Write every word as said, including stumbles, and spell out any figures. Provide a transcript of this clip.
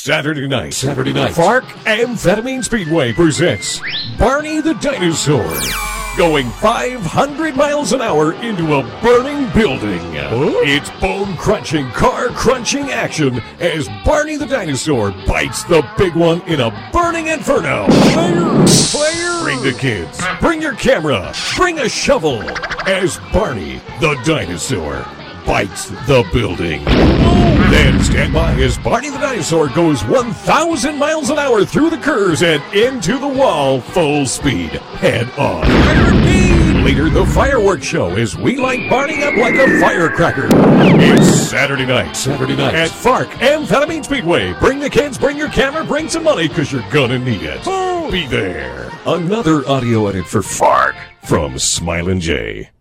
Saturday night. Saturday night. Fark Amphetamine Speedway presents Barney the Dinosaur. Going five hundred miles an hour into a burning building. Huh? It's bone-crunching, car-crunching action as Barney the Dinosaur bites the big one in a burning inferno. Players, players, bring the kids, bring your camera, bring a shovel as Barney the Dinosaur bites the building. Then stand by as Barney the Dinosaur goes one thousand miles an hour through the curves and into the wall full speed, head on. Later, the fireworks show as we light Barney up like a firecracker. It's Saturday night. Saturday night. At Fark Amphetamine Speedway. Bring the kids, bring your camera, bring some money because you're gonna need it. Be there. Another audio edit for Fark from Smilin' J.